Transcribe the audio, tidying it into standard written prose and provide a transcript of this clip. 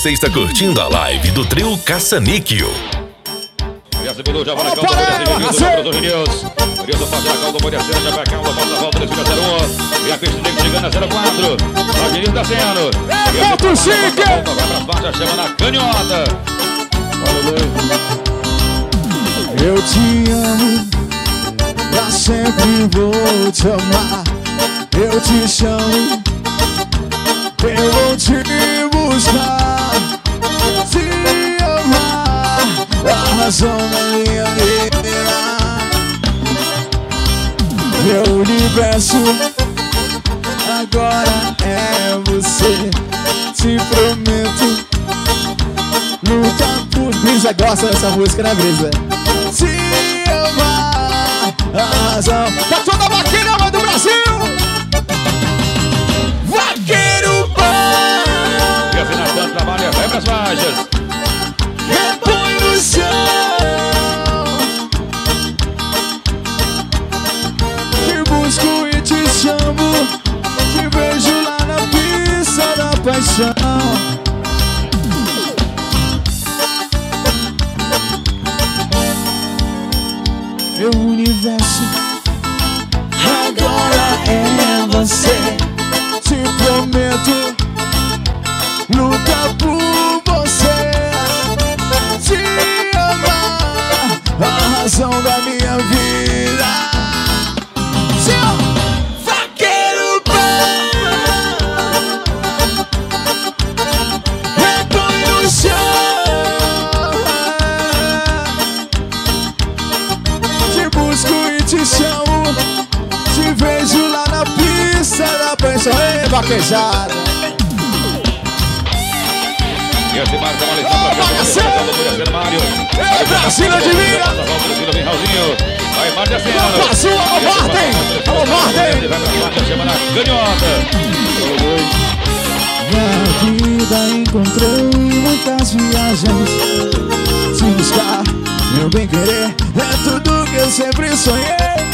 Você está curtindo a live do trio Caça-Níquel. Já se mudou, já vai na calma, o Genilson passa na calma, pode ser, já vai a calma, passa a volta, 3,01. E a pista dele chegando a 0,4. O Genilson tá sendo. Ponto 5. Vai pra faixa, chama na canhota. Eu te amo, pra sempre vou te amar. Eu te chamo, eu vou te buscar. Te amar, a razão da minha vida. Meu universo agora é você. Te prometo, luta por Brisa. Gosta dessa música, né, Brisa? Te amar, a razão. Tá toda a vaqueira do Brasil. Vaqueiro bom. E a Fernanda trabalha, vai pras faixas. Repõe no chão. Te busco e te chamo. Te vejo lá na pista da paixão. Meu universo agora é você. Te prometo, luta por você. Te amar, a razão da minha vida. Vaqueiro bom, repõe no chão. Te busco e te chamo. Te vejo lá na pista da paixão. Ei, vaquejada. E a Simar tá malhando pra frente, Mário. Ei, Brasil, adivinha. Vem Raulzinho. Vai, Márcia Senna. Passou, alô, Martin. Alô, Martin. Vai pra faixa, chama na canhota. Na vida encontrei muitas viagens. Te buscar, meu bem querer, é tudo que eu sempre sonhei.